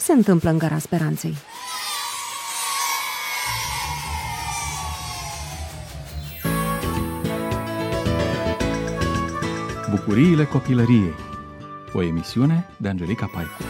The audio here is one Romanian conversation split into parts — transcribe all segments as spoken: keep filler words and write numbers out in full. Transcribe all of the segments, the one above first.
se întâmplă în Gara Speranței? Bucuriile copilăriei. O emisiune de Angelica Paicu.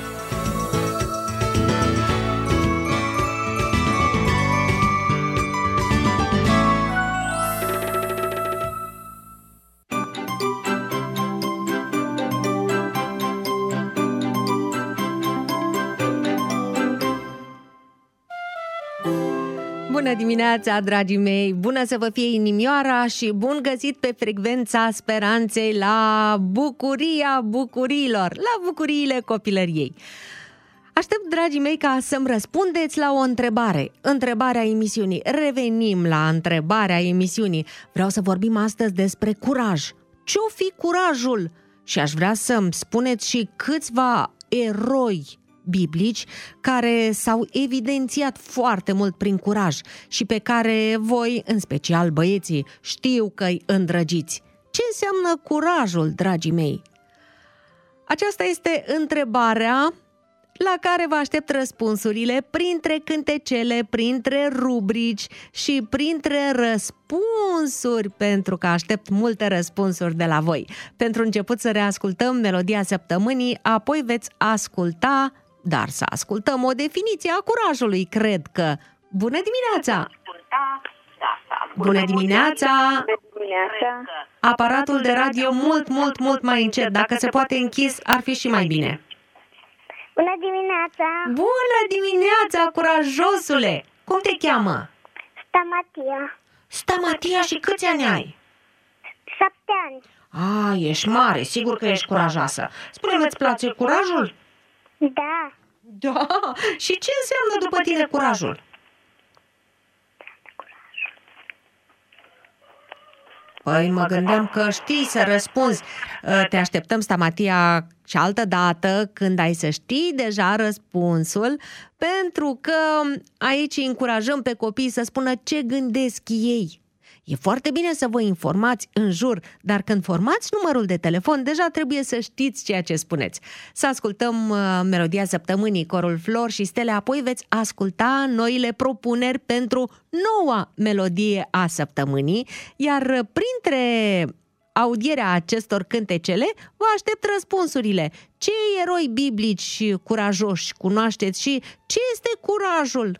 Bună dimineața, dragii mei! Bună să vă fie inimioara și bun găsit pe frecvența speranței la Bucuria Bucuriilor, la Bucuriile Copilăriei. Aștept, dragii mei, ca să-mi răspundeți la o întrebare. Întrebarea emisiunii. Revenim la întrebarea emisiunii. Vreau să vorbim astăzi despre curaj. Ce-o fi curajul? Și aș vrea să-mi spuneți și câțiva eroi biblici care s-au evidențiat foarte mult prin curaj și pe care voi, în special băieții, știu că-i îndrăgiți. Ce înseamnă curajul, dragii mei? Aceasta este întrebarea la care vă aștept răspunsurile printre cântecele, printre rubrici și printre răspunsuri, pentru că aștept multe răspunsuri de la voi. Pentru început să reascultăm melodia săptămânii, apoi veți asculta, dar să ascultăm o definiție a curajului, cred că. Bună dimineața! Bună dimineața! Aparatul de radio mult, mult, mult mai încet. Dacă se poate închis, ar fi și mai bine. Bună dimineața! Bună dimineața, curajosule! Cum te cheamă? Stamatia. Stamatia, și câți ani ai? Șapte ani. A, ești mare, sigur că ești curajoasă. Spune-mi, îți place curajul? Da. Da. Și ce înseamnă după tine curajul? Păi mă gândeam că știi să răspunzi. Te așteptăm, Stamatia, și altă dată când ai să știi deja răspunsul, pentru că aici încurajăm pe copii să spună ce gândesc ei. E foarte bine să vă informați în jur, dar când formați numărul de telefon, deja trebuie să știți ceea ce spuneți. Să ascultăm uh, melodia săptămânii, corul Flor și Stele, apoi veți asculta noile propuneri pentru noua melodie a săptămânii, iar printre audierea acestor cântecele vă aștept răspunsurile. Ce eroi biblici curajoși cunoașteți și ce este curajul?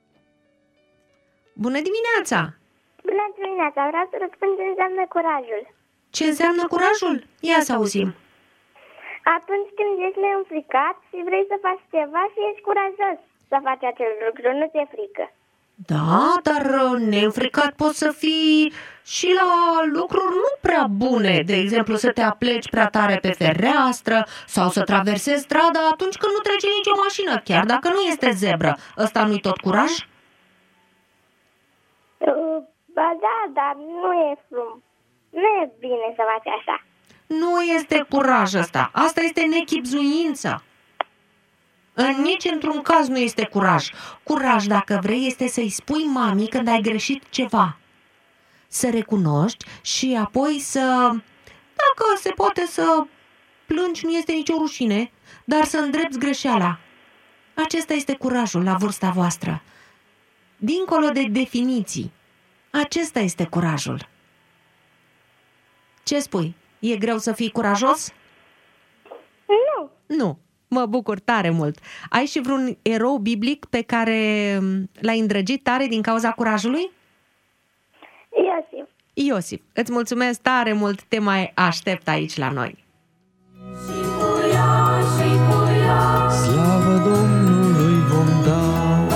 Bună dimineața! Bună dimineața! Vreau să răspund ce înseamnă curajul. Ce înseamnă curajul? Ia să auzim. Atunci când ești neînfricat și vrei să faci ceva și ești curajos să faci acel lucru, nu ți-e frică. Da, dar neînfricat poți să fii și la lucruri nu prea bune. De exemplu, să te apleci prea tare pe fereastră sau să traversezi strada atunci când nu trece nicio mașină, chiar dacă nu este zebră. Ăsta nu-i tot curaj? Ba da, dar nu e frum. Nu e bine să faci așa. Nu este curaj ăsta. Asta este nechibzuință. În nici într-un caz nu este curaj. Curaj, dacă vrei, este să-i spui mamii când ai greșit ceva. Să recunoști și apoi să... Dacă se poate să plângi, nu este nicio rușine, dar să îndrepți greșeala. Acesta este curajul la vârsta voastră. Dincolo de definiții, acesta este curajul. Ce spui? E greu să fii curajos? Nu. Nu. Mă bucur tare mult. Ai și vreun erou biblic pe care l-ai îndrăgit tare din cauza curajului? Iosif. Iosif. Îți mulțumesc tare mult, te mai aștept aici la noi. Slavă Domnului vom da,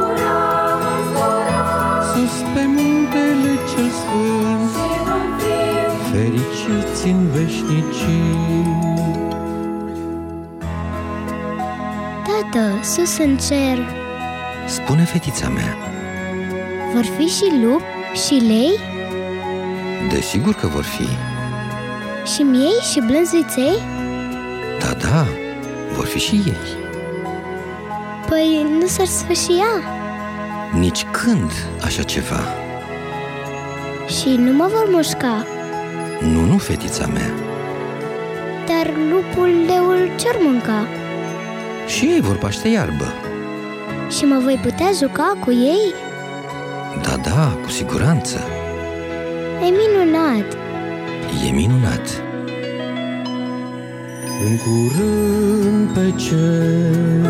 sus pe muntele cel sfânt, fericiți în veșnicii. Tată, sus în cer, spune fetița mea, vor fi și lupi și lei? Desigur că vor fi. Și miei și blânziței? Da, da, vor fi și ei. Păi nu s-ar sfârșia? Nici când așa ceva. Și nu mă vor mușca? Nu, nu, fetița mea. Dar lupul, leul ce-ar mânca? Și ei vor paște iarbă. Și mă voi putea juca cu ei? Da, da, cu siguranță. E minunat! E minunat. În curând pe cer,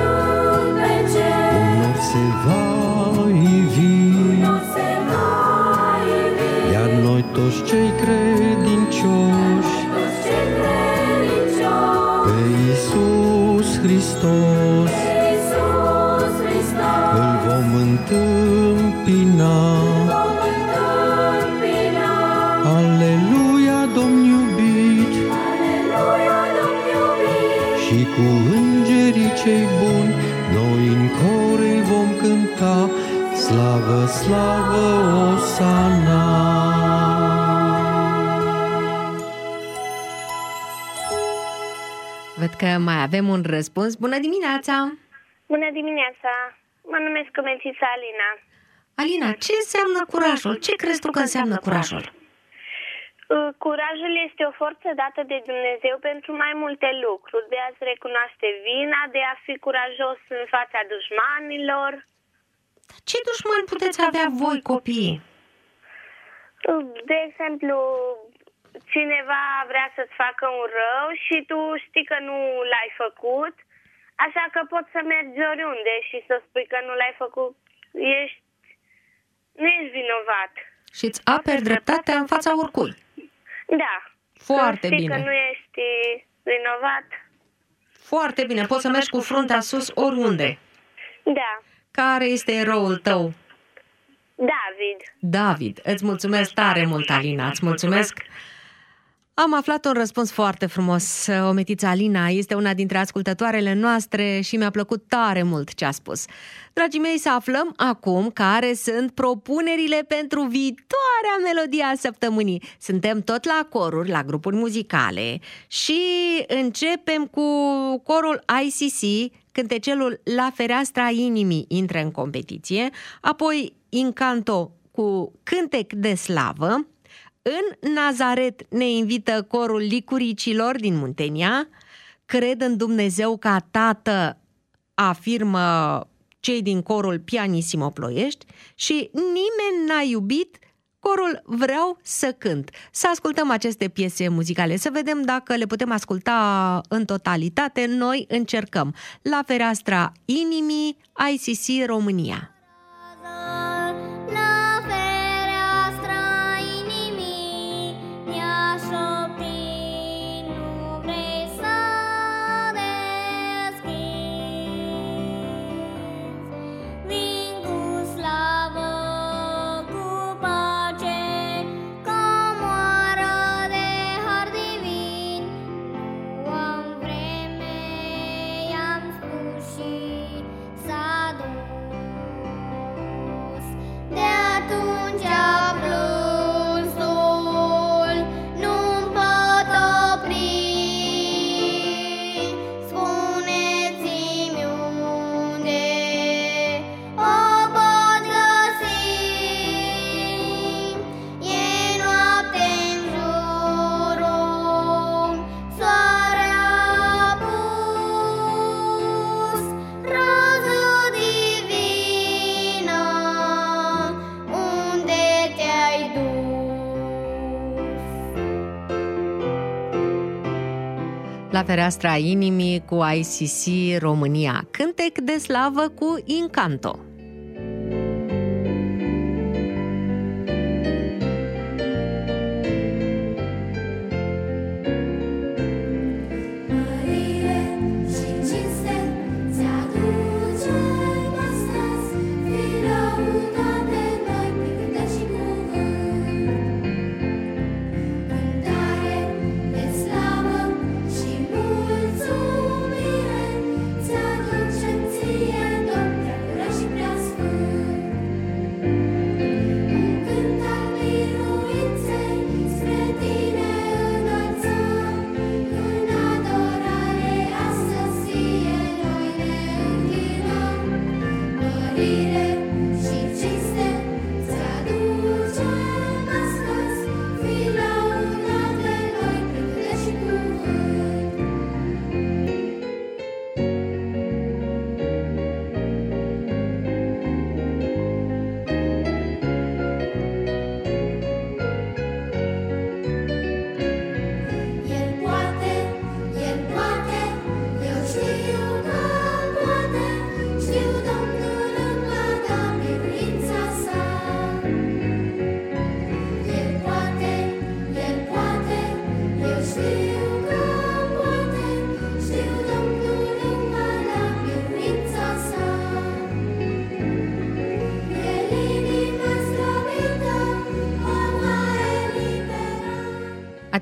un nor se va ivi, iar noi toți cei credincioși pe Iisus Hristos îl vom întâmpina. Aleluia, Domn iubit, și cu îngerii cei buni noi în cor îi vom cânta, slavă, slavă, Osana. Văd că mai avem un răspuns. Bună dimineața! Bună dimineața! Mă numesc Comențița Alina. Alina, ce înseamnă curajul? Ce crezi tu că înseamnă curajul? Curajul este o forță dată de Dumnezeu pentru mai multe lucruri, de a-ți recunoaște vina, de a fi curajos în fața dușmanilor. Ce dușmani puteți avea voi, copiii? De exemplu, cineva vrea să-ți facă un rău și tu știi că nu l-ai făcut, așa că poți să mergi oriunde și să spui că nu l-ai făcut, ești, nu ești vinovat. Și îți aperi dreptatea în fața oricui. Da. Foarte știi bine. că nu ești vinovat. Foarte bine, poți să mergi cu fruntea sus oriunde. Da. Care este eroul tău? David. David. Îți mulțumesc tare mult, Alina. Îți mulțumesc. Am aflat un răspuns foarte frumos. Ometița Alina este una dintre ascultătoarele noastre și mi-a plăcut tare mult ce a spus. Dragii mei, să aflăm acum care sunt propunerile pentru viitoarea melodie a săptămânii. Suntem tot la coruri, la grupuri muzicale și începem cu corul I C C, cântecelul La fereastra inimii intră în competiție, apoi Incanto cu Cântec de slavă. În Nazaret ne invită corul Licuricilor din Muntenia, Cred în Dumnezeu ca Tată, afirmă cei din corul Pianissimo Ploiești, și Nimeni n-a iubit, corul Vreau să cânt. Să ascultăm aceste piese muzicale, să vedem dacă le putem asculta în totalitate. Noi încercăm. La fereastra inimii, I C C România. La fereastra inimii cu I C C România. Cântec de slavă cu Incanto.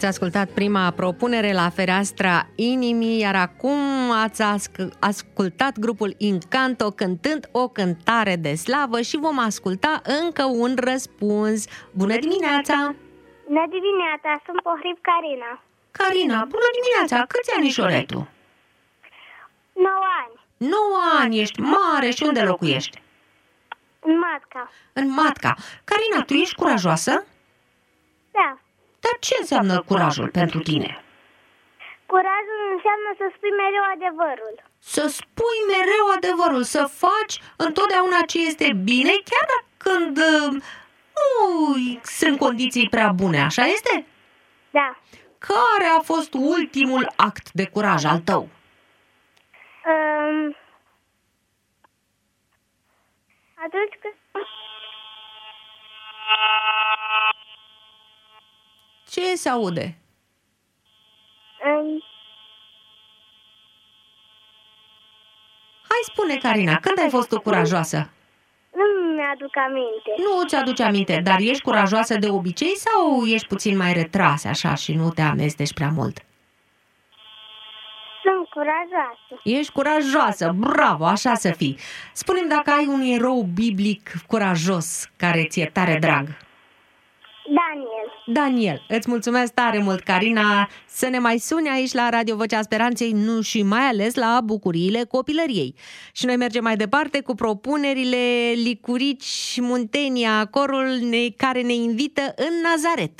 Ați ascultat prima propunere la fereastra inimii, iar acum ați ascultat grupul Incanto cântând o cântare de slavă și vom asculta încă un răspuns. Bună dimineața! Bună dimineața, sunt Pohrib Carina. Carina, bună dimineața! Câți anișori ai tu? nouă ani. nouă ani, ești mare și unde locuiești? În Matca. În Matca. Carina, tu ești curajoasă? Da. Dar ce înseamnă curajul pentru tine? Curajul înseamnă să spui mereu adevărul. Să spui mereu adevărul, să faci întotdeauna ce este bine, chiar dacă când uh, nu sunt condiții prea bune, așa este? Da. Care a fost ultimul act de curaj al tău? Um, atunci când... Ce se aude? Um, Hai spune, Carina, când ai fost tu curajoasă? nu mi-aduc aminte. Nu ți-aduce aminte, dar ești curajoasă de obicei sau ești puțin mai retrasă așa și nu te amesteci prea mult? Sunt curajoasă. Ești curajoasă, bravo, așa să fii. Spune-mi dacă ai un erou biblic curajos care ți-e tare drag. Daniel. Daniel, îți mulțumesc tare mult, Carina, să ne mai suni aici la Radio Vocea Speranței, nu și mai ales la Bucuriile Copilăriei. Și noi mergem mai departe cu propunerile Licurici Muntenia, corul ne, care ne invită în Nazaret.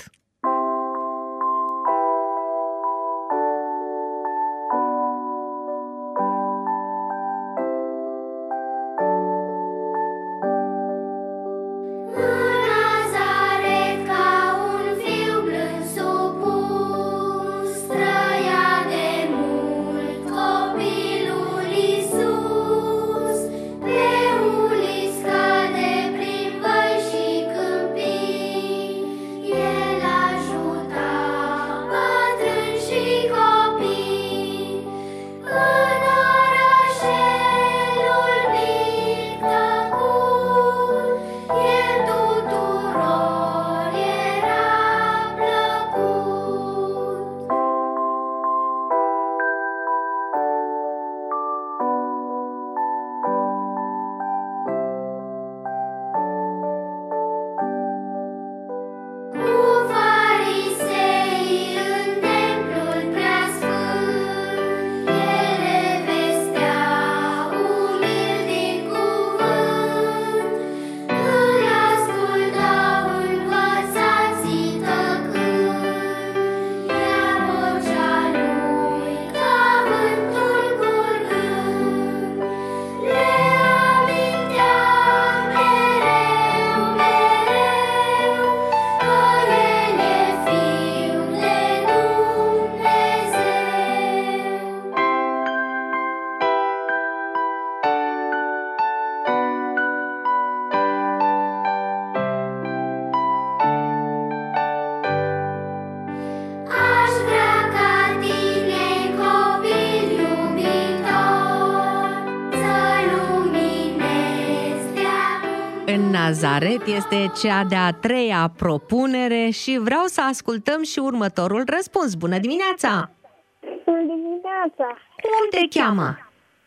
Nazaret este cea de-a treia propunere și vreau să ascultăm și următorul răspuns. Bună dimineața! Bună dimineața! Cum te cheamă?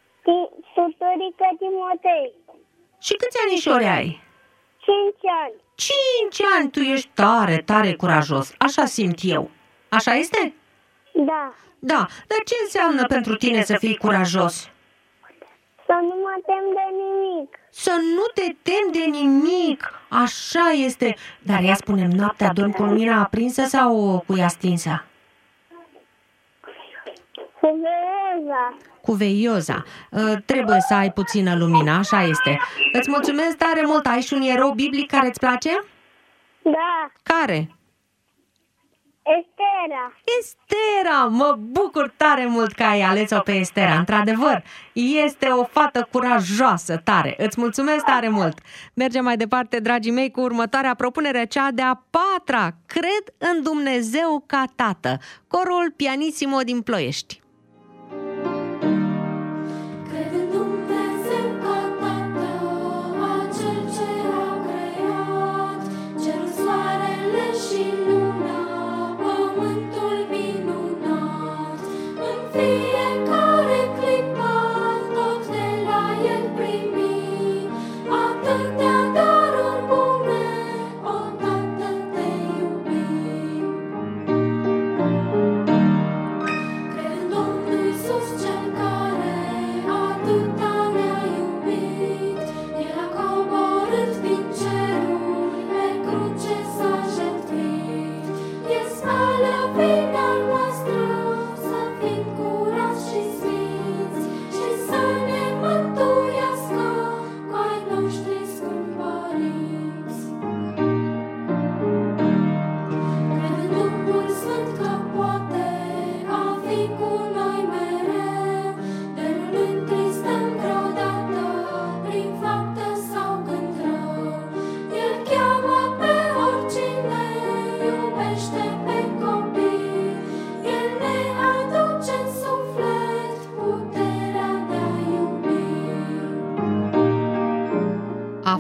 Tuturică Timotei. Și câți anișori ai? Cinci ani. Cinci ani! Tu ești tare, tare curajos. Așa simt eu. Așa este? Da. Da, dar ce înseamnă pentru tine să fii curajos? Să nu mă tem de nimic. Să nu te temi de nimic. Așa este. Dar ia spune-mi, noaptea dormi cu lumina aprinsă sau cu ea stinsă? Cu veioza. Cu veioza. Uh, trebuie să ai puțină lumină, așa este. Îți mulțumesc tare mult. Ai și un erou biblic care îți place? Da. Care? Estera. Estera! Mă bucur tare mult că ai ales-o pe Estera. Într-adevăr, este o fată curajoasă, tare. Îți mulțumesc tare mult. Mergem mai departe, dragii mei, cu următoarea propunere, cea de-a patra. Cred în Dumnezeu ca Tată. Corul Pianissimo din Ploiești. Cerul, soarele și luna, pământul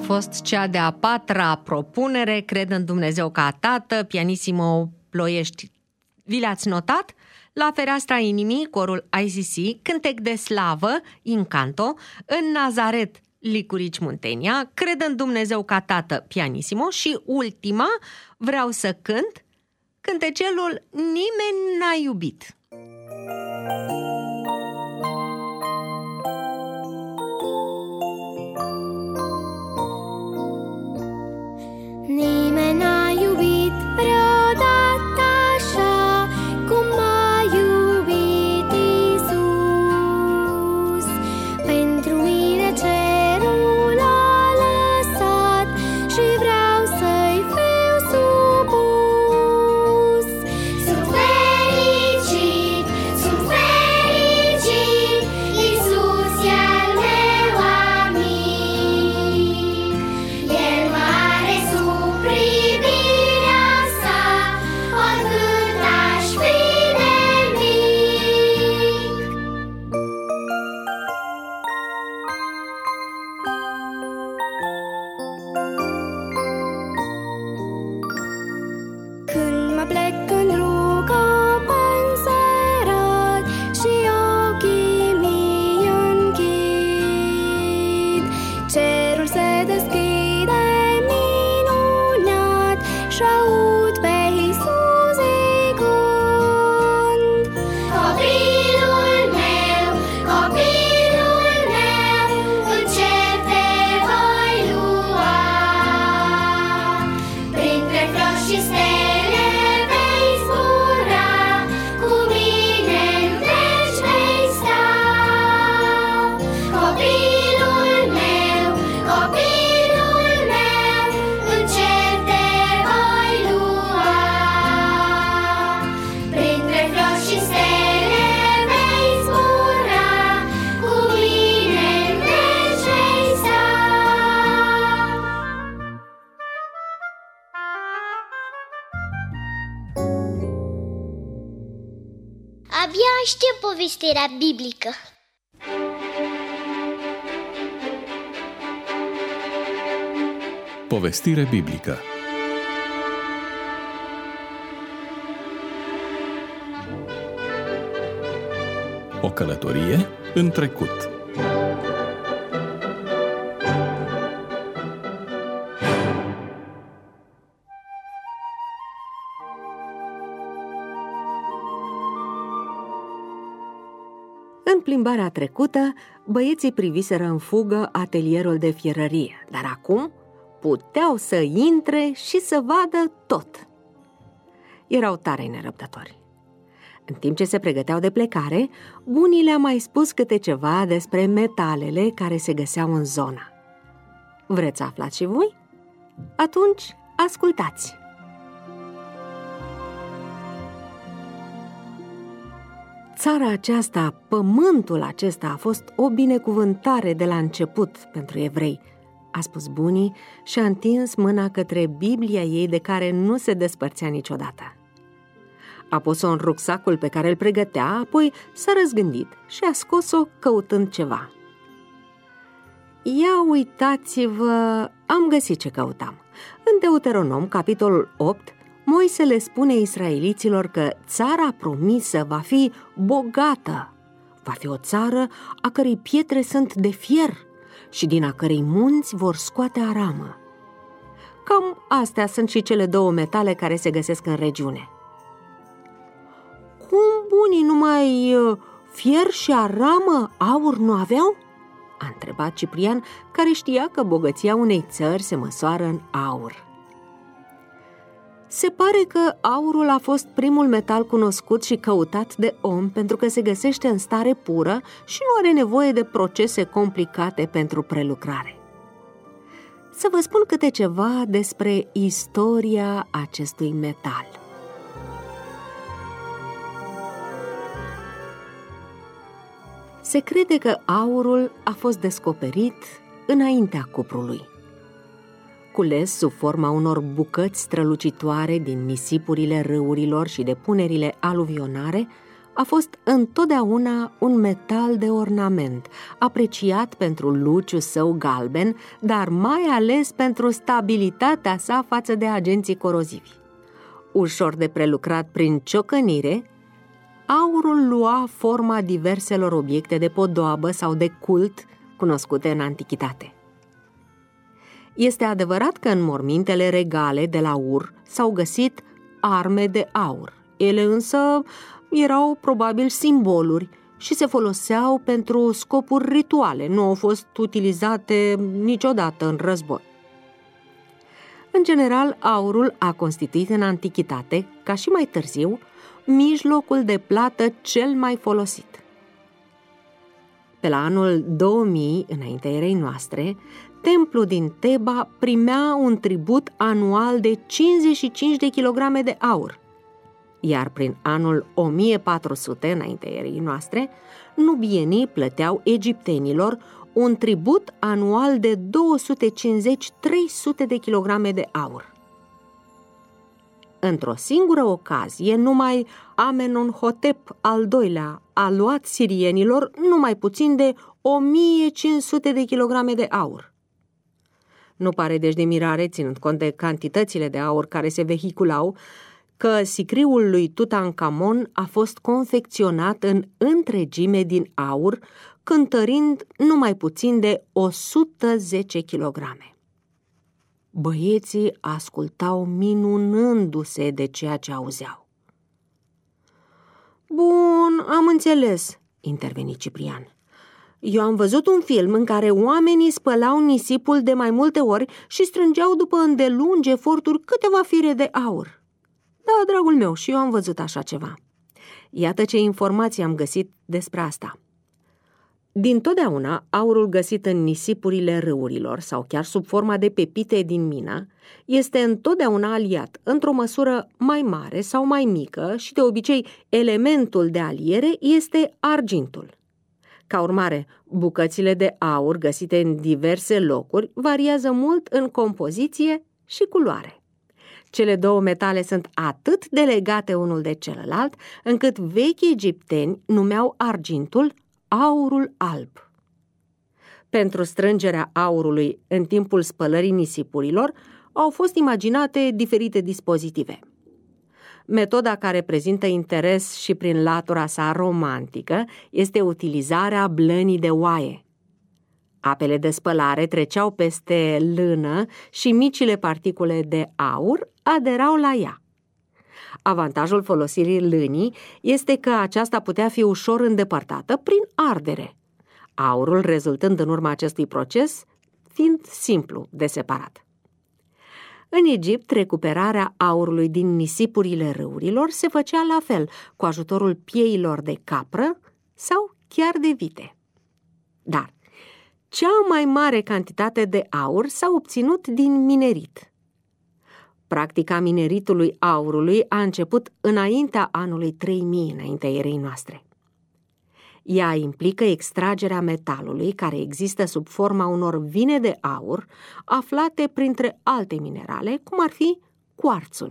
fost cea de-a patra propunere, Cred în Dumnezeu ca Tată, pianissimo Ploiești. Vi le-ați notat? La Fereastra Inimii, corul I C C, Cântec de Slavă, Incanto, în Nazaret, Licurici Muntenia, Cred în Dumnezeu ca Tată, pianissimo și ultima, Vreau să cânt, cântecelul Nimeni n-a iubit. Nimeni n-a iubit vreodată așa cum m-a iubit Iisus. Pentru mine cerul a lăsat și vreau să-i fiu supus. Sunt fericit, sunt fericit, Iisus e al meu amic. El mă are sub privirea sa, oricât aș fi de mic. Când mă plec în rugă înserat și ochii mi închid, cerul se deschide minunat și aud pe Iisus zicând: Copilul meu, copilul meu, în cer te voi lua. Printre flori și stele vei zbura, cu mine în veci vei sta. Copilul meu, copilul meu, în cer te voi lua. Printre flori și stele vei zbura, cu mine în veci vei sta. Abia aștept povestirea biblică. Povestire biblică. O călătorie în trecut. În plimbarea trecută, băieții priviseră în fugă atelierul de fierărie, dar acum puteau să intre și să vadă tot. Erau tare nerăbdători. În timp ce se pregăteau de plecare, bunii le-a mai spus câte ceva despre metalele care se găseau în zona. Vreți să aflați și voi? Atunci, ascultați! Țara aceasta, pământul acesta a fost o binecuvântare de la început pentru evrei, a spus bunii și a întins mâna către Biblia ei de care nu se despărțea niciodată. A pus-o în rucsacul pe care îl pregătea, apoi s-a răzgândit și a scos-o căutând ceva. Ia uitați-vă, am găsit ce căutam. În Deuteronom, capitolul opt, Moise le spune israeliților că țara promisă va fi bogată, va fi o țară a cărei pietre sunt de fier și din a cărei munți vor scoate aramă. Cam astea sunt și cele două metale care se găsesc în regiune. Cum bunii numai fier și aramă, aur nu aveau? A întrebat Ciprian, care știa că bogăția unei țări se măsoară în aur. Se pare că aurul a fost primul metal cunoscut și căutat de om pentru că se găsește în stare pură și nu are nevoie de procese complicate pentru prelucrare. Să vă spun câte ceva despre istoria acestui metal. Se crede că aurul a fost descoperit înaintea cuprului. Cules sub forma unor bucăți strălucitoare din nisipurile râurilor și depunerile aluvionare, a fost întotdeauna un metal de ornament, apreciat pentru luciul său galben, dar mai ales pentru stabilitatea sa față de agenții corozivi. Ușor de prelucrat prin ciocănire, aurul lua forma diverselor obiecte de podoabă sau de cult cunoscute în antichitate. Este adevărat că în mormintele regale de la Ur s-au găsit arme de aur. Ele însă erau probabil simboluri și se foloseau pentru scopuri rituale, nu au fost utilizate niciodată în război. În general, aurul a constituit în antichitate, ca și mai târziu, mijlocul de plată cel mai folosit. Pe la anul două mii, înaintea erei noastre, templul din Teba primea un tribut anual de cincizeci și cinci de kilograme de aur, iar prin anul o mie patru sute, înaintea erei noastre, nubienii plăteau egiptenilor un tribut anual de două sute cincizeci - trei sute de kilograme de aur. Într-o singură ocazie, numai Amenonhotep al doilea a luat sirienilor numai puțin de o mie cinci sute de kilograme de aur. Nu pare deci de mirare, ținând cont de cantitățile de aur care se vehiculau, că sicriul lui Tutankhamon a fost confecționat în întregime din aur, cântărind numai puțin de o sută zece kilograme. Băieții ascultau minunându-se de ceea ce auzeau. Bun, am înțeles, interveni Ciprian. Eu am văzut un film în care oamenii spălau nisipul de mai multe ori și strângeau după îndelungi eforturi câteva fire de aur. Da, dragul meu, și eu am văzut așa ceva. Iată ce informații am găsit despre asta. Dintotdeauna, aurul găsit în nisipurile râurilor sau chiar sub forma de pepite din mină este întotdeauna aliat într-o măsură mai mare sau mai mică și de obicei elementul de aliere este argintul. Ca urmare, bucățile de aur găsite în diverse locuri variază mult în compoziție și culoare. Cele două metale sunt atât de legate unul de celălalt, încât vechii egipteni numeau argintul aurul alb. Pentru strângerea aurului în timpul spălării nisipurilor au fost imaginate diferite dispozitive. Metoda care prezintă interes și prin latura sa romantică este utilizarea blănii de oaie. Apele de spălare treceau peste lână și micile particule de aur aderau la ea. Avantajul folosirii lânii este că aceasta putea fi ușor îndepărtată prin ardere, aurul rezultând în urma acestui proces fiind simplu de separat. În Egipt, recuperarea aurului din nisipurile râurilor se făcea la fel, cu ajutorul pieilor de capră sau chiar de vite. Dar cea mai mare cantitate de aur s-a obținut din minerit. Practica mineritului aurului a început înaintea anului trei mii, înaintea erei noastre. Ea implică extragerea metalului care există sub forma unor vine de aur, aflate printre alte minerale, cum ar fi cuarțul.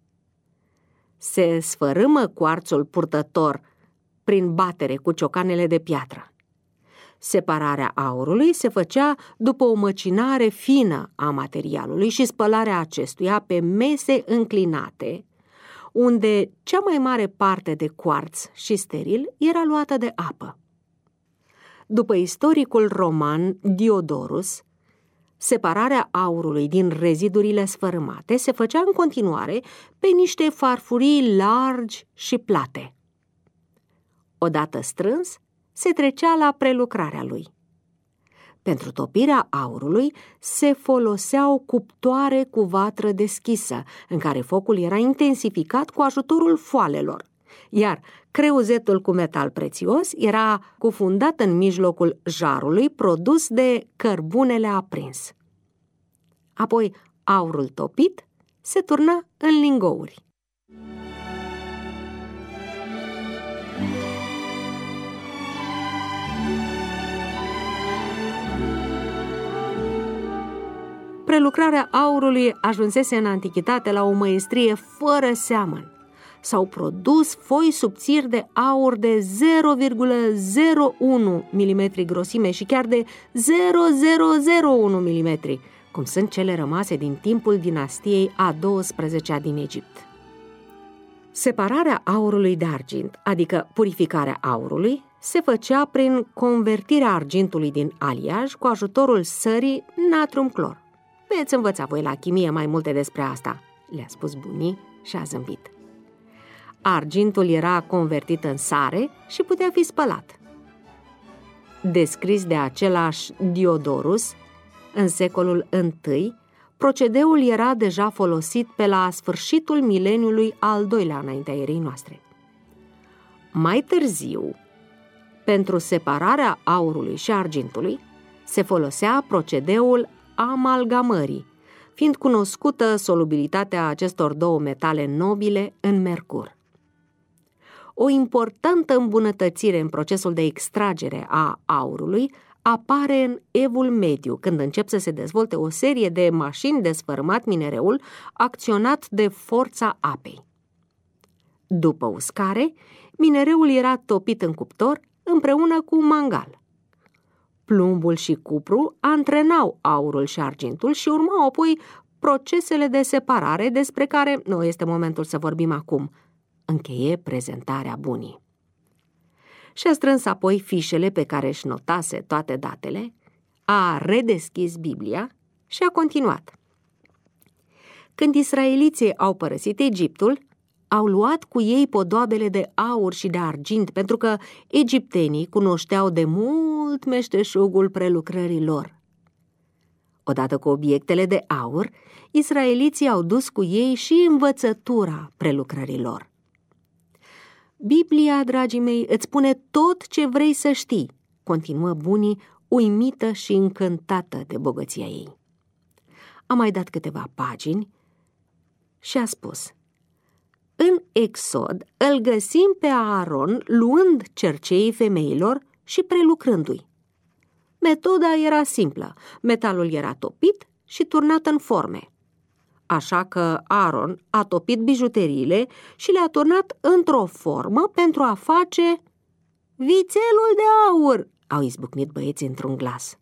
Se sfărâmă cuarțul purtător prin batere cu ciocanele de piatră. Separarea aurului se făcea după o măcinare fină a materialului și spălarea acestuia pe mese înclinate, unde cea mai mare parte de cuarț și steril era luată de apă. După istoricul roman Diodorus, separarea aurului din rezidurile sfărâmate se făcea în continuare pe niște farfurii largi și plate. Odată strâns, se trecea la prelucrarea lui. Pentru topirea aurului se foloseau cuptoare cu vatră deschisă, în care focul era intensificat cu ajutorul foalelor, iar creuzetul cu metal prețios era cufundat în mijlocul jarului produs de cărbunele aprins. Apoi, aurul topit se turna în lingouri. Prelucrarea aurului ajunsese în antichitate la o măestrie fără seamăn. s-au produs foi subțiri de aur de zero virgulă zero unu milimetri grosime și chiar de zero virgulă zero zero unu milimetri, cum sunt cele rămase din timpul dinastiei a douăsprezecea din Egipt. Separarea aurului de argint, adică purificarea aurului, se făcea prin convertirea argintului din aliaj cu ajutorul sării natrium-clor. Veți învăța voi la chimie mai multe despre asta, le-a spus bunii și a zâmbit. Argintul era convertit în sare și putea fi spălat. Descris de același Diodorus, în secolul întâi, procedeul era deja folosit pe la sfârșitul mileniului al doilea înaintea erei noastre. Mai târziu, pentru separarea aurului și argintului, se folosea procedeul amalgamării, fiind cunoscută solubilitatea acestor două metale nobile în mercur. O importantă îmbunătățire în procesul de extragere a aurului apare în Evul Mediu, când încep să se dezvolte o serie de mașini de sfărâmat minereul acționat de forța apei. După uscare, minereul era topit în cuptor împreună cu mangal. Plumbul și cupru antrenau aurul și argintul și urmau apoi procesele de separare despre care nu este momentul să vorbim acum. Încheie prezentarea bunii. Și-a strâns apoi fișele pe care își notase toate datele, a redeschis Biblia și a continuat. Când israeliții au părăsit Egiptul, au luat cu ei podoabele de aur și de argint, pentru că egiptenii cunoșteau de mult meșteșugul prelucrării lor. Odată cu obiectele de aur, israeliții au dus cu ei și învățătura prelucrării lor. Biblia, dragii mei, îți spune tot ce vrei să știi, continuă bunii, uimită și încântată de bogăția ei. A mai dat câteva pagini și a spus: în Exod îl găsim pe Aaron luând cerceii femeilor și prelucrându-i. Metoda era simplă, metalul era topit și turnat în forme. Așa că Aaron a topit bijuteriile și le-a turnat într-o formă pentru a face vițelul de aur, au izbucnit băieții într-un glas.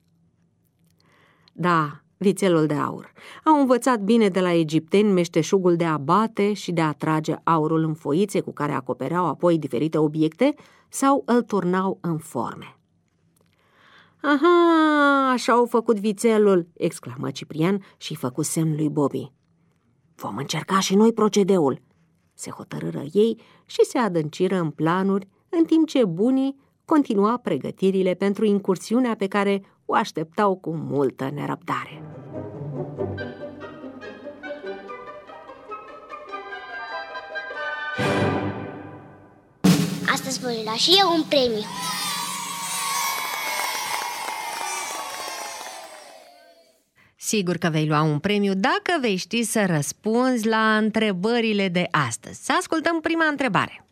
Da, vițelul de aur. Au învățat bine de la egipteni meșteșugul de a bate și de a trage aurul în foițe cu care acopereau apoi diferite obiecte sau îl turnau în forme. Aha, așa au făcut vițelul, exclamă Ciprian și făcu semn lui Bobby. Vom încerca și noi procedeul, se hotărâră ei și se adânciră în planuri, în timp ce bunii continua pregătirile pentru incursiunea pe care o așteptau cu multă nerăbdare. Astăzi voi lua și eu un premiu. Sigur că vei lua un premiu dacă vei ști să răspunzi la întrebările de astăzi. Să ascultăm prima întrebare.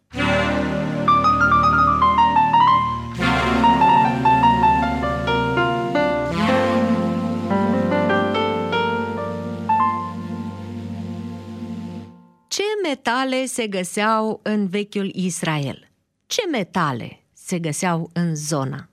Ce metale se găseau în vechiul Israel? Ce metale se găseau în zonă?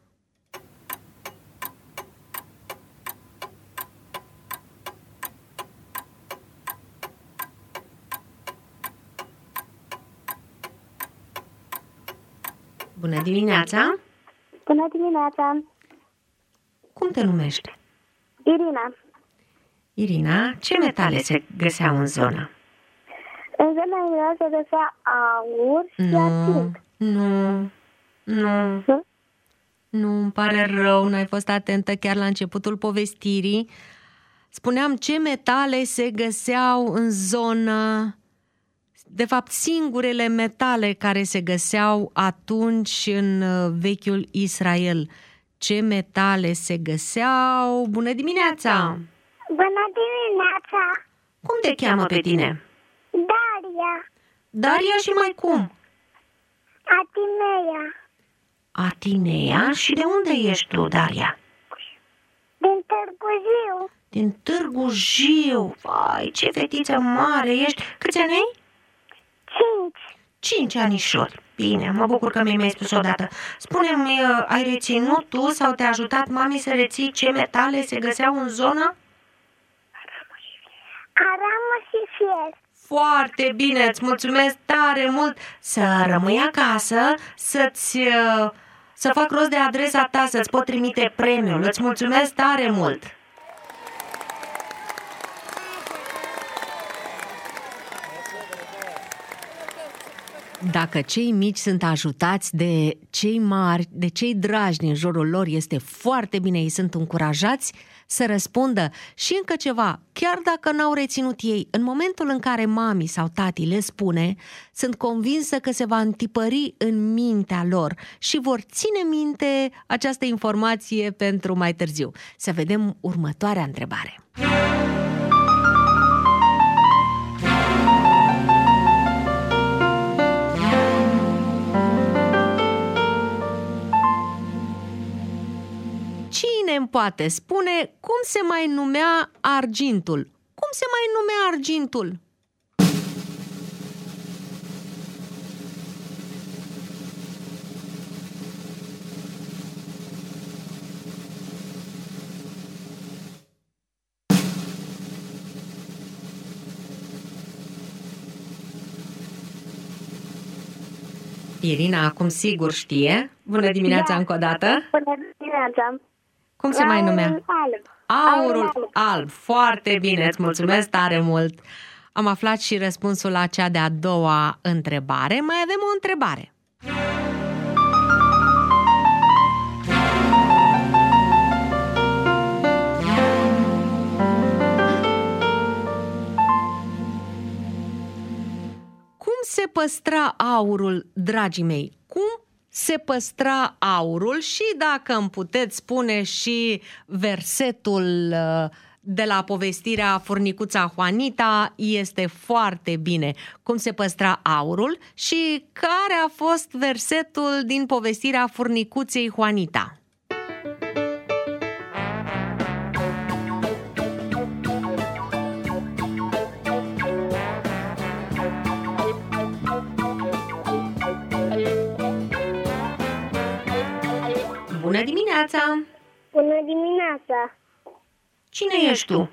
Bună dimineața! Bună dimineața! Cum te numești? Irina. Irina, ce metale se găseau în zonă? În zona mea se găsea aur și Nu, argint. nu, nu, Nu? nu, îmi pare rău, n-ai fost atentă chiar la începutul povestirii. Spuneam ce metale se găseau în zonă. De fapt, singurele metale care se găseau atunci în vechiul Israel. Ce metale se găseau? Bună dimineața! Bună dimineața! Cum te cheamă pe tine? Daria. Daria și mai cum? Atinea. Atinea? Și de unde ești tu, Daria? Din Târgu Jiu. Din Târgu Jiu. Vai, ce fetiță mare ești! Câți ani ai? Cinci. Cinci anișori. Bine, mă bucur că mi-ai mai spus odată. Spune-mi, ai reținut tu sau te-a ajutat mami să reții ce metale se găseau în zonă? Aramă și fier. Foarte bine, îți mulțumesc tare mult. Să rămâi acasă, să-ți, să fac rost de adresa ta, să-ți pot trimite premiul. Îți mulțumesc tare mult. Dacă cei mici sunt ajutați de cei mari, de cei dragi din jurul lor, este foarte bine, ei sunt încurajați să răspundă. Și încă ceva, chiar dacă n-au reținut ei, în momentul în care mami sau tati le spune, sunt convinsă că se va întipări în mintea lor și vor ține minte această informație pentru mai târziu. Să vedem următoarea întrebare. Cine îmi poate spune cum se mai numea argintul? Cum se mai numea argintul? Irina acum sigur știe. Bună dimineața da. Încă o dată. Bună dimineața. Cum se mai numea? Alb. Aurul alb. alb. Foarte bine, îți mulțumesc tare mult. Am aflat și răspunsul la cea de-a doua întrebare. Mai avem o întrebare. Cum se păstra aurul, dragii mei? Cum se păstra aurul? Și dacă îmi puteți spune și versetul de la povestirea Furnicuța Juanita, este foarte bine. Cum se păstra aurul și care a fost versetul din povestirea Furnicuței Juanita? Bună dimineața! Bună dimineața! Cine ești tu?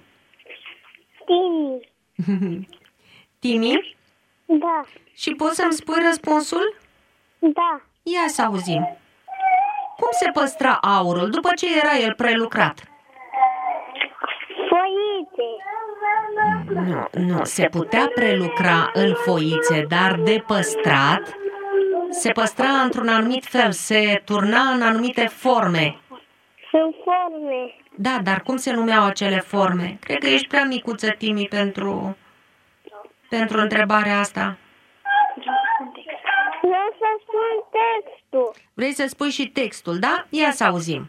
Timi. Timi? Da. Și poți să-mi spui răspunsul? Da. Ia să auzim. Cum se păstra aurul după ce era el prelucrat? Foițe. Nu, nu, se putea prelucra în foițe, dar de păstrat se păstra într-un anumit fel, se turna în anumite forme. Sunt forme. Da, dar cum se numeau acele forme? Cred că ești prea micuță, Timi, pentru, pentru întrebarea asta. Vreau să spun textul. Vrei să spui și textul, da? Ia să auzim.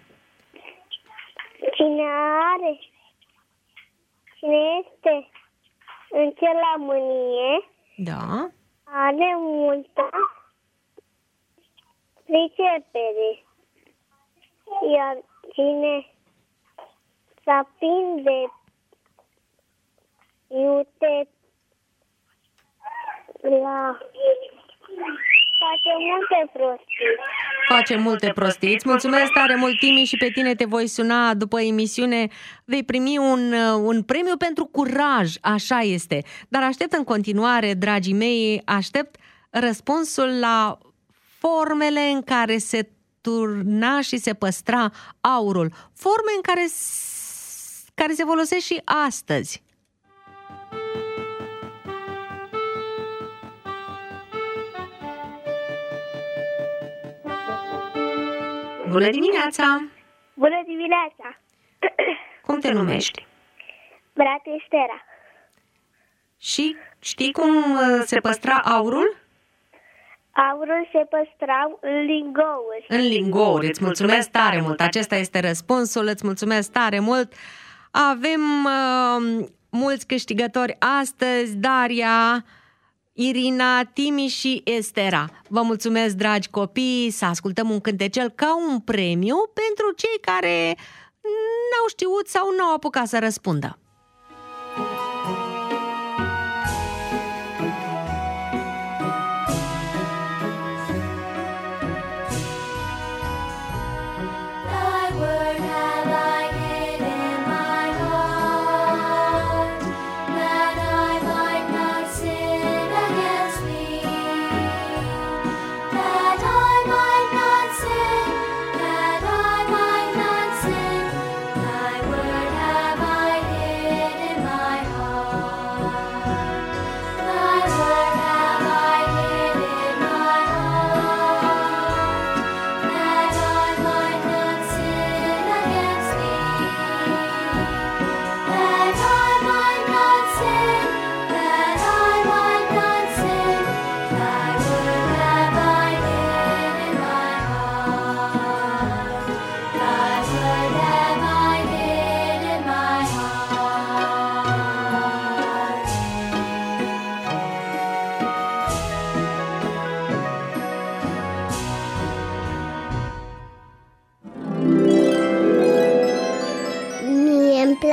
Cine are, cine este în cer la mânie, Da. are multă pricepere. Iar cine s-aprinde iute la... face multe prostii. Face multe prostii. Îți mulțumesc tare mult, Timi, și pe tine te voi suna după emisiune. Vei primi un, un premiu pentru curaj, așa este. Dar aștept în continuare, dragii mei, aștept răspunsul la formele în care se turna și se păstra aurul. Forme în care, care se folosește și astăzi. Bună dimineața! Bună dimineața! Cum te numești? Bratistera. Și știi cum se păstra aurul? Aurul se păstrau în lingouri. În lingouri. Îți mulțumesc tare mult. Acesta este răspunsul. Îți mulțumesc tare mult. Avem uh, mulți câștigători astăzi. Daria, Irina, Timi și Estera. Vă mulțumesc, dragi copii, să ascultăm un cântecel ca un premiu pentru cei care n-au știut sau n-au apucat să răspundă.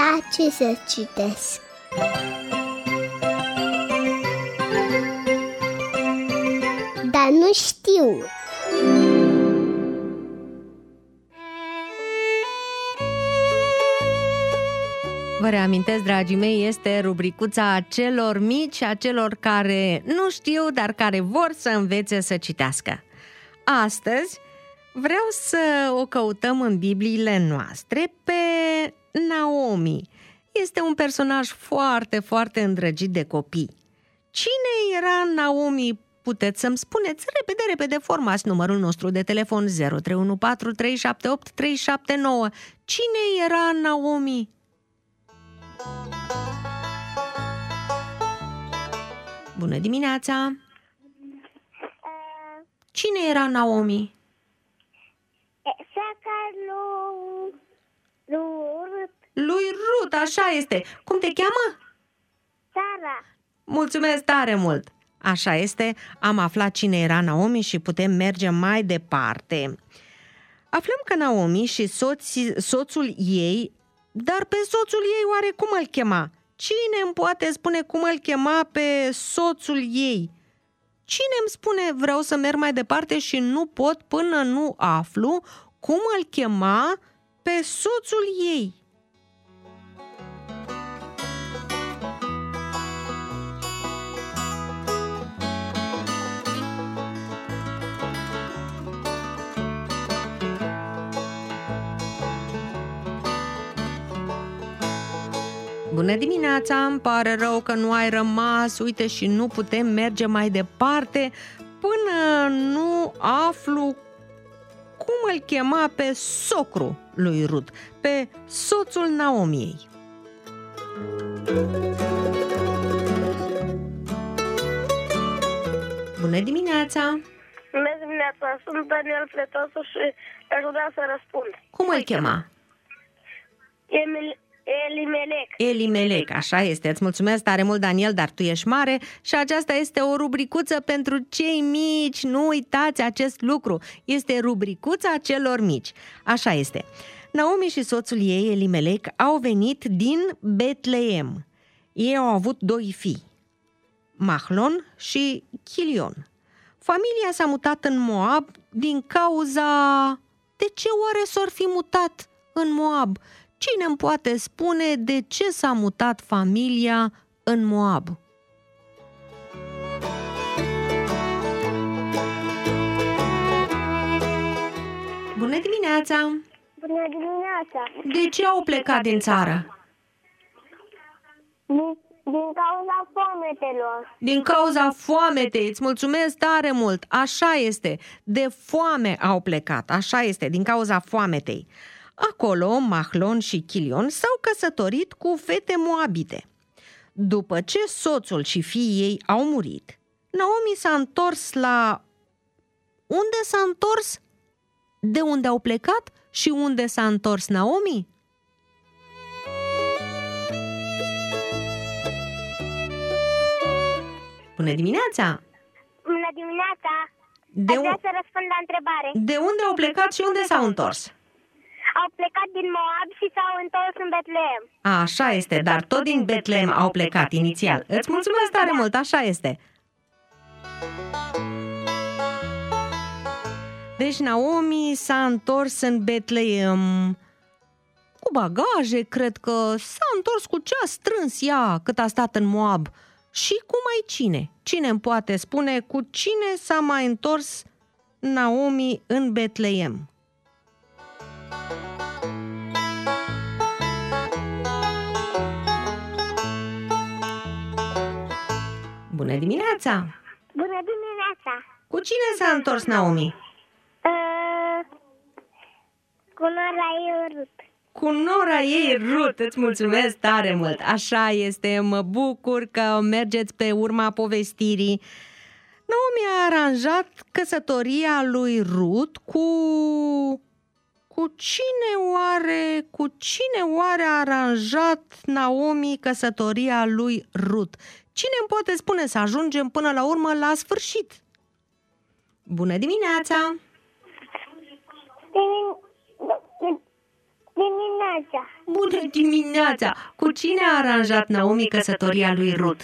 place să citesc. Dar nu știu. Vă reamintesc, dragii mei, este rubricuța celor mici, a celor care nu știu, dar care vor să învețe să citească. Astăzi vreau să o căutăm în Bibliile noastre pe Naomi. Este un personaj foarte, foarte îndrăgit de copii. Cine era Naomi? Puteți să-mi spuneți repede, repede, formați numărul nostru de telefon zero trei unu patru trei șapte opt trei șapte nouă. Cine era Naomi? Bună dimineața! Cine era Naomi? Soacra lui... lui Lui Rut, așa este. Cum te cheamă? Sara. Mulțumesc tare mult! Așa este, am aflat cine era Naomi și putem merge mai departe. Aflăm că Naomi și soții, soțul ei, dar pe soțul ei oare cum îl chema? Cine îmi poate spune cum îl chema pe soțul ei? Cine îmi spune? Vreau să merg mai departe și nu pot până nu aflu cum îl chema pe soțul ei. Bună dimineața, îmi pare rău că nu ai rămas, uite, și nu putem merge mai departe până nu aflu cum îl chema pe socru lui Rut, pe soțul Naomiei. Bună dimineața! Bună dimineața, sunt Daniel Fletosu și aș vrea să răspund. Cum îl chema? Emil... Elimelec. Elimelec, așa este. Îți mulțumesc tare mult, Daniel, dar tu ești mare și aceasta este o rubricuță pentru cei mici. Nu uitați acest lucru. Este rubricuța celor mici. Așa este. Naomi și soțul ei, Elimelec, au venit din Betleem. Ei au avut doi fii, Mahlon și Chilion. Familia s-a mutat în Moab din cauza... De ce oare s-or fi mutat în Moab? Cine îmi poate spune de ce s-a mutat familia în Moab? Bună dimineața! Bună dimineața! De ce au plecat din țară? Din, din cauza fometelor. Din cauza foametei, îți mulțumesc tare mult. Așa este, de foame au plecat, așa este, din cauza foametei. Acolo, Mahlon și Chilion s-au căsătorit cu fete moabite. După ce soțul și fiii ei au murit, Naomi s-a întors la... Unde s-a întors? De unde au plecat și unde s-a întors Naomi? Bună dimineața! Bună dimineața! De, Aș vrea un... să răspund la întrebare. de unde au plecat și unde s-au întors? Au plecat din Moab și s-au întors în Betleem. Așa este, dar tot din Betleem au plecat inițial. Îți mulțumesc tare mult, așa este. Deci Naomi s-a întors în Betleem cu bagaje, cred că s-a întors cu ce a strâns ea cât a stat în Moab. Și cu mai cine? Cine îmi poate spune cu cine s-a mai întors Naomi în Betleem? Bună dimineața! Bună dimineața! Cu cine s-a întors Naomi? Uh, cu nora ei Rut. Cu nora ei Rut, îți mulțumesc tare mult. Așa este, mă bucur că mergeți pe urma povestirii. Naomi a aranjat căsătoria lui Rut cu... Cu cine oare, cu cine oare a aranjat Naomi căsătoria lui Rut? Cine îmi poate spune să ajungem până la urmă la sfârșit? Bună dimineața! Dimineața! dimineața! Bună dimineața! Cu cine a aranjat Naomi căsătoria lui Ruth?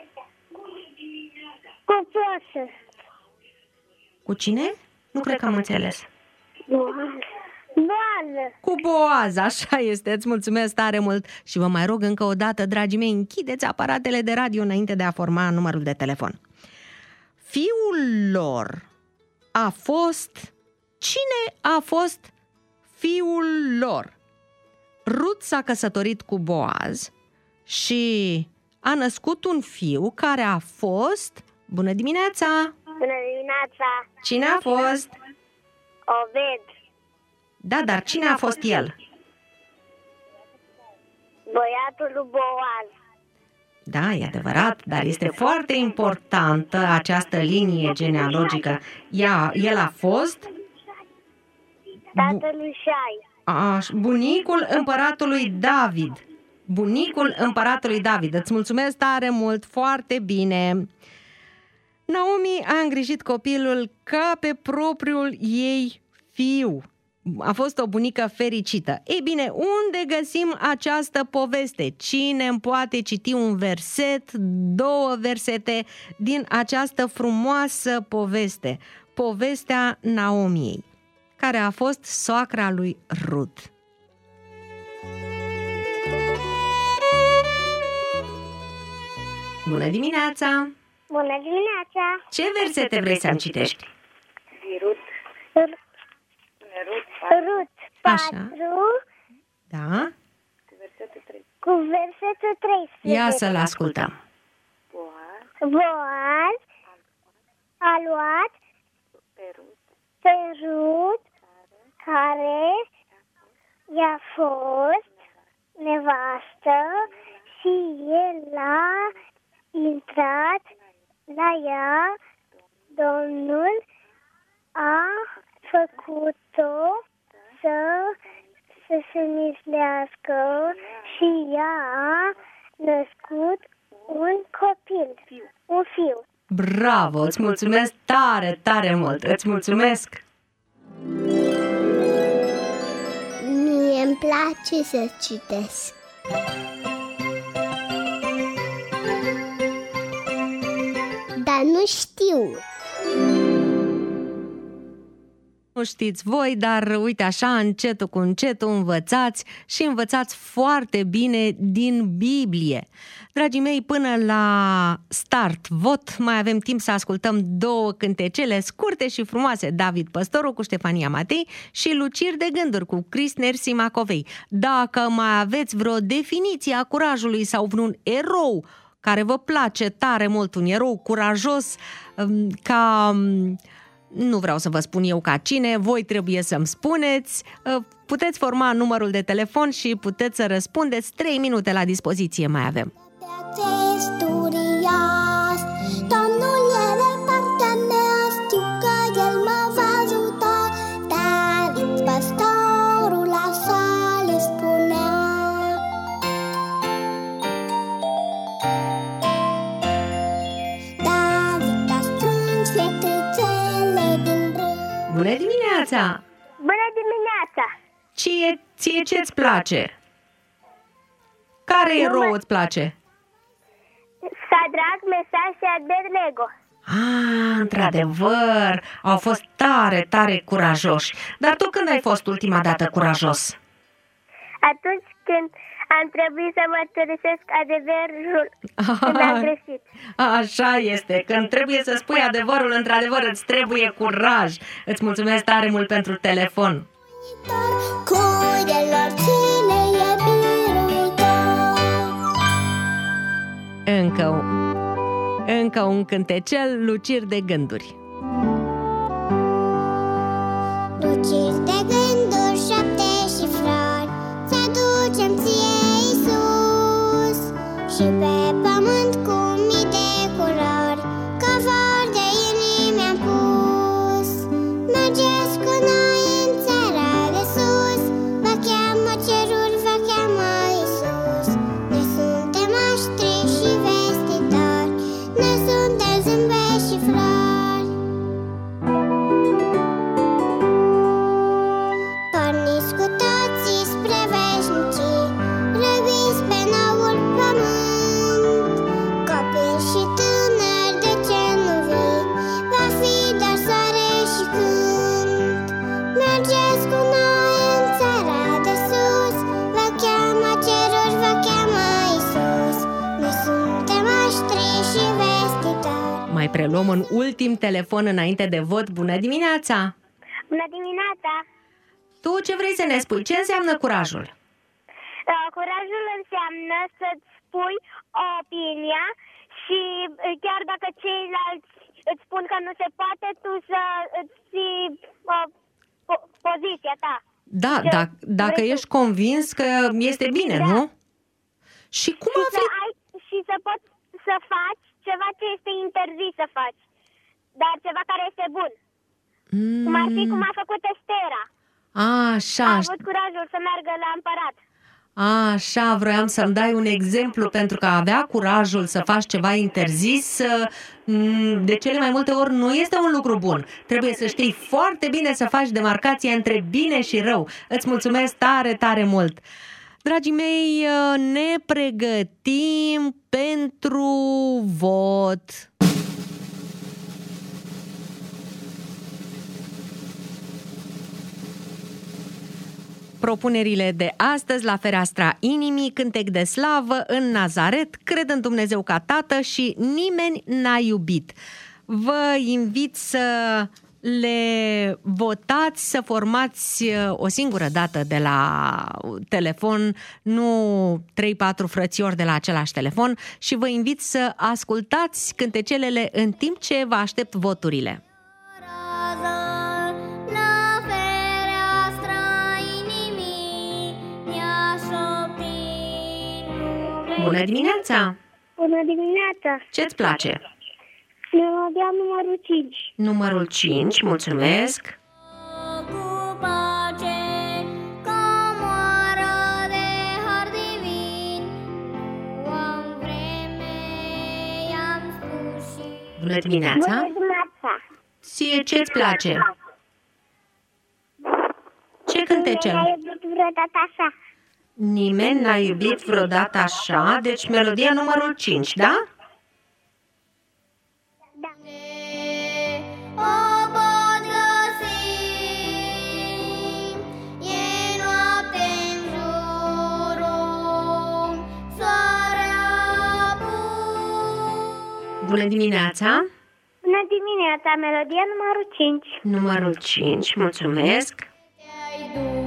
Cu Boaz. Cu cine? Nu cred că am înțeles. Boaz. Boaz. Cu Boaz, așa este, îți mulțumesc tare mult. Și vă mai rog încă o dată, dragii mei, închideți aparatele de radio înainte de a forma numărul de telefon. Fiul lor a fost... Cine a fost fiul lor? Ruth s-a căsătorit cu Boaz și a născut un fiu care a fost... Bună dimineața! Bună dimineața! Cine a fost? Obed. Da, dar cine a fost el? Băiatul lui Boaz. Da, e adevărat, dar este foarte importantă această linie genealogică. Ea, el a fost Tatălui Șai. a, bunicul împăratului David. Bunicul împăratului David. Îți mulțumesc tare mult, foarte bine. Naomi a îngrijit copilul ca pe propriul ei fiu. A fost o bunică fericită. Ei bine, unde găsim această poveste? Cine îmi poate citi un verset, două versete din această frumoasă poveste? Povestea Naomiei, care a fost soacra lui Ruth. Bună dimineața! Bună dimineața! Ce versete vrei să-mi citești? Rut. Rut Așa. patru Da? cu versetul treisprezece. Ia să-l ascultăm. Boaz a luat pe Rut, care i-a fost nevastă, și el a intrat la ea. Domnul a făcut-o să, să se mislească și ea a născut un copil, un fiu. Bravo, îți mulțumesc tare, tare mult. Îți mulțumesc. Mie îmi place să citesc. Dar nu știu. Nu știți voi, dar uite așa, încetul cu încetul învățați și învățați foarte bine din Biblie. Dragii mei, până la start vot mai avem timp să ascultăm două cântecele scurte și frumoase, David Păstoru cu Ștefania Matei și Luciri de gânduri cu Cris Nersi Macovei. Dacă mai aveți vreo definiție a curajului sau vreun erou care vă place tare mult, un erou curajos ca... Nu vreau să vă spun eu ca cine, voi trebuie să-mi spuneți. Puteți forma numărul de telefon și puteți să răspundeți. Trei minute la dispoziție mai avem. Domnul e de partea mea, știu că El mă va ajuta. David păstorul așa le spunea. David a strâns fetățele din râu. Bună dimineața! Bună dimineața! Ție, ție ce-ți place? Care erou îți place? Sadrac, Meșac și Abednego. Ah, într-adevăr, au fost tare, tare curajoși. Dar tu când ai fost ultima dată curajos? Atunci când am trebuit să mărturisesc adevărul când am greșit. Așa este, când trebuie să spui adevărul, într-adevăr îți trebuie curaj. Îți mulțumesc tare mult pentru telefon. Cuidelor cine e biruitor. Încă un, încă un cântecel, Luciri de gânduri. Luciri de gânduri, șapte șifrări, să ducem ție, Iisus, și pe pământ cu mii de culori, căvări de inimi am pus. Mergeți cu noi în țara de sus, vă cheamă cerul, vă cheamă Iisus. Noi suntem aștri și vestitori, noi suntem zâmbeți și flori. luăm un ultim telefon înainte de vot. Bună dimineața! Bună dimineața! Tu ce vrei să ne spui? Ce înseamnă curajul? Curajul înseamnă să-ți spui opinia și chiar dacă ceilalți îți spun că nu se poate, tu să îți ții uh, po- poziția ta. Da, da, dacă ești convins că este bine, da. Nu? Și cum și afli... să ai, și să poți să faci ceva ce este interzis să faci, dar ceva care este bun. Mm. Cum ar fi cum a făcut Estera. A, așa. A avut curajul să meargă la împărat. A, așa, vroiam să-mi dai un exemplu, pentru că avea curajul să faci ceva interzis, de cele mai multe ori nu este un lucru bun. Trebuie să știi foarte bine să faci demarcația între bine și rău. Îți mulțumesc tare, tare mult! Dragii mei, ne pregătim pentru vot. Propunerile de astăzi: La fereastra inimii, Cântec de slavă, În Nazaret, Cred în Dumnezeu ca Tată și Nimeni n-a iubit. Vă invit să le votați, să formați o singură dată de la telefon, nu trei patru frățiori de la același telefon, și vă invit să ascultați cântecelele în timp ce vă aștept voturile. Bună dimineața! Bună dimineața! Ce-ți place? Melodia numărul cinci. Numărul cinci, mulțumesc! Bună dimineața! Bună dimineața! Ție ce-ți place? Ce cântecel? Nimeni n-a iubit vreodată așa. Nimeni n-a iubit vreodată așa, deci melodia numărul cinci, da? Da. O pot găsi, e noapte-n jurul, soarea bun. Bună dimineața! Bună dimineața, melodia numărul cinci. Numărul cinci, mulțumesc! Te-ai dus.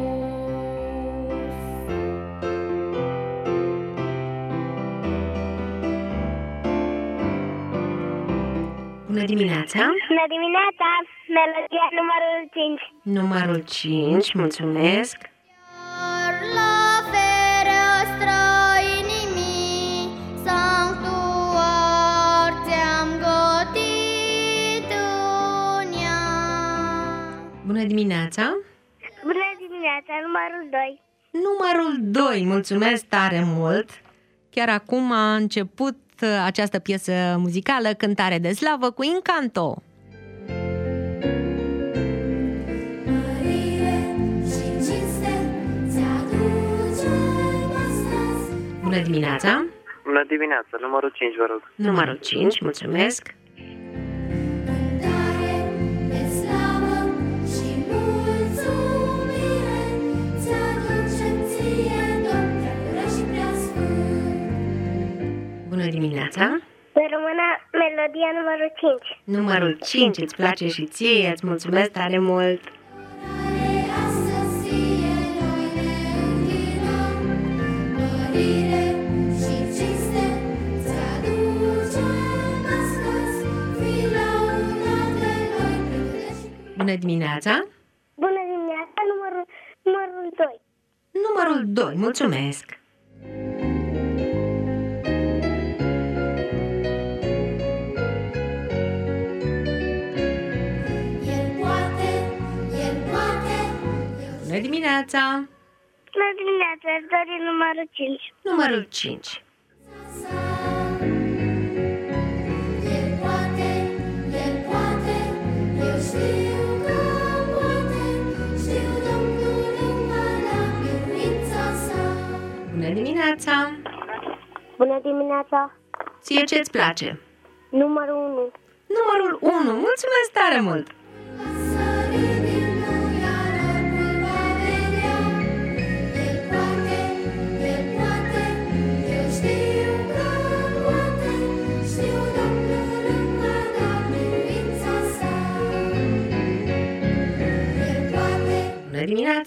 Bună dimineața! Bună dimineața, melodia numărul cinci. Numărul cinci, mulțumesc! Iar la fereastra inimii, sanctuar ți-am gătit în ea. Bună dimineața! Bună dimineața, numărul doi. Numărul doi, mulțumesc tare mult! Chiar acum a început această piesă muzicală, Cântare de slavă cu Incanto. Bună dimineața! Bună dimineața, numărul cinci, vă rog. Numărul cinci, mulțumesc! Bună dimineața! Să rămână melodia numărul cinci. Numărul cinci, îți place și ție, îți mulțumesc tare mult! Bună dimineața! Bună dimineața, numărul, numărul doi. Numărul doi, mulțumesc! Bună dimineața! Bună dimineața, îți dori numărul cinci. Numărul cinci. Bună dimineața! Bună dimineața! Ție ce-ți place? Numărul unu. Numărul unu, mulțumesc tare mult!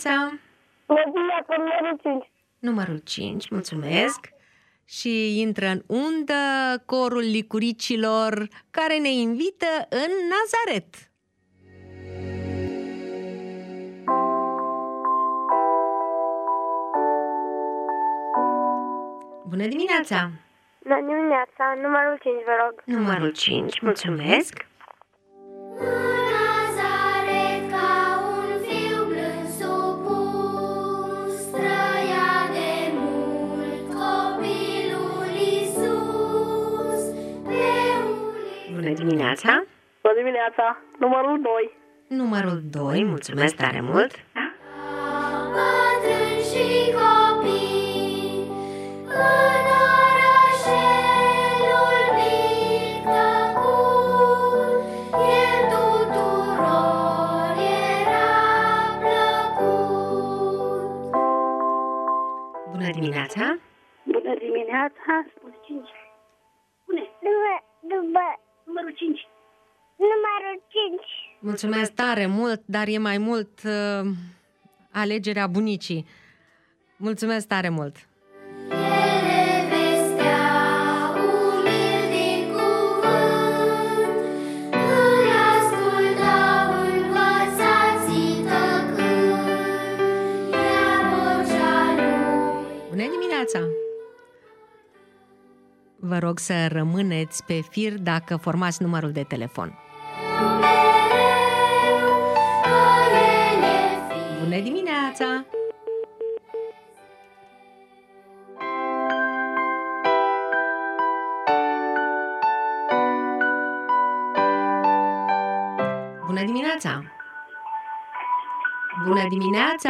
dimineața! Bună dimineața, numărul cinci. Numărul cinci, mulțumesc! Și intră în undă corul licuricilor care ne invită în Nazaret. Bună dimineața! Bună dimineața, numărul cinci, vă rog. Numărul cinci, mulțumesc! Bună dimineața! Bună dimineața, numărul doi. Numărul doi, mulțumesc tare mult! Bătrâni și copii, în orașelul mic tăcut, el tuturor era plăcut. Bună dimineața! Bună dimineața, numărul cinci. Bună. După, numărul cinci. Numărul cinci. Mulțumesc tare mult, dar e mai mult uh, alegerea bunicii. Mulțumesc tare mult! Ele vestea umil din cuvânt, îl ascultau învățații tăcând, iar vocea lui. Bună dimineața! Vă rog să rămâneți pe fir dacă formați numărul de telefon. Bună dimineața! Bună dimineața! Bună dimineața!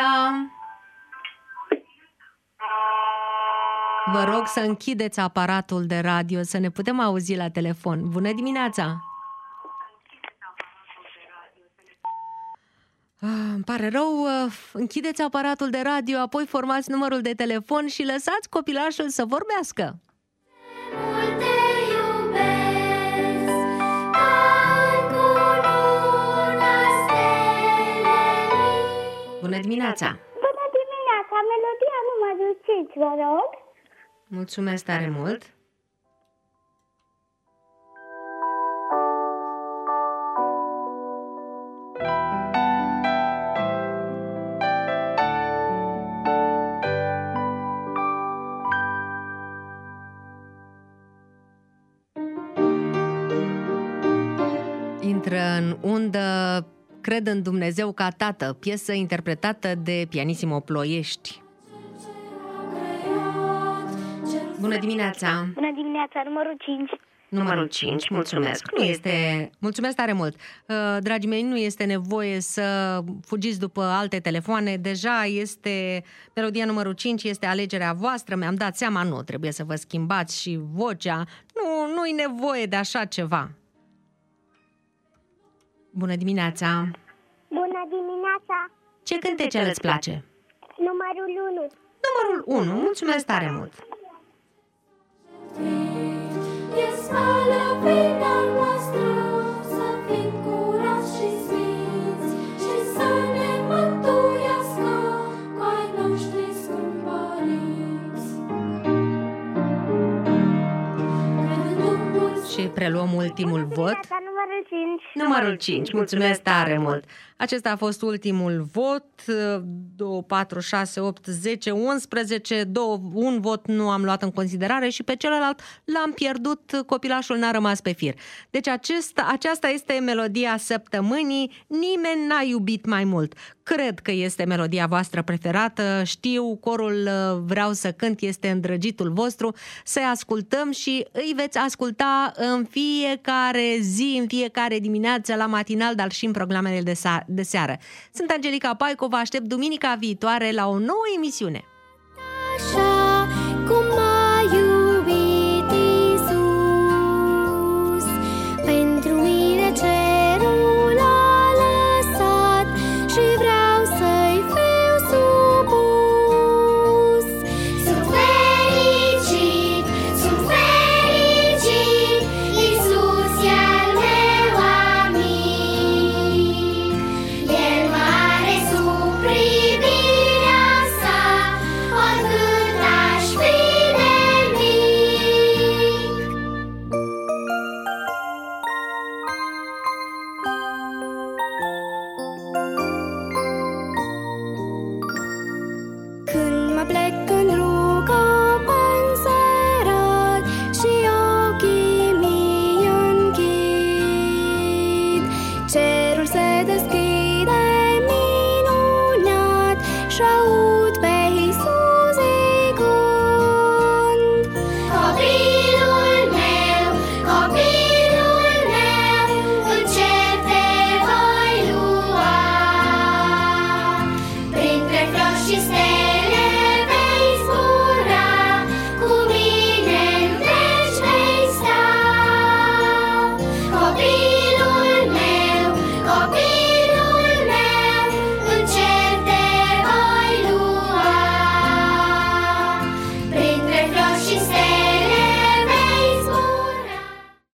Vă rog să închideți aparatul de radio, să ne putem auzi la telefon. Bună dimineața! Ah, îmi pare rău, închideți aparatul de radio, apoi formați numărul de telefon și lăsați copilașul să vorbească. Mult te iubesc, ca în cununa stelei. Bună dimineața! Bună dimineața, melodia numărul cinci, vă rog. Mulțumesc tare mult! Intră în undă Cred în Dumnezeu ca Tată, piesă interpretată de Pianissimo Ploiești. Bună dimineața! Bună dimineața, numărul cinci. Numărul cinci, mulțumesc. Nu este... Mulțumesc tare mult. Dragii mei, nu este nevoie să fugiți după alte telefoane. Deja este melodia numărul cinci, este alegerea voastră. Mi-am dat seama, nu, trebuie să vă schimbați și vocea. Nu, nu-i nevoie de așa ceva. Bună dimineața! Bună dimineața, Ce cântecel îți place? numărul unu. Numărul unu, mulțumesc tare mult! El spală vina noastră, să fim curați și sfinți și să ne mântuiască cu ai noștri scumpi părinți. Și preluăm ultimul vot. Dimineața, numărul cinci. Numărul cinci, mulțumesc tare mult! Acesta a fost ultimul vot. doi, patru, șase, opt, zece, unsprezece, doi, un vot nu am luat în considerare și pe celălalt l-am pierdut, copilașul n-a rămas pe fir. Deci acesta, aceasta este melodia săptămânii, Nimeni n-a iubit mai mult. Cred că este melodia voastră preferată, știu, corul Vreau să cânt este îndrăgitul vostru, să ascultăm și îi veți asculta în fiecare zi, în fiecare dimineață la matinal, dar și în programele de, sa- de seară. Sunt Angelica Paico, vă aștept duminica viitoare la o nouă emisiune. Așa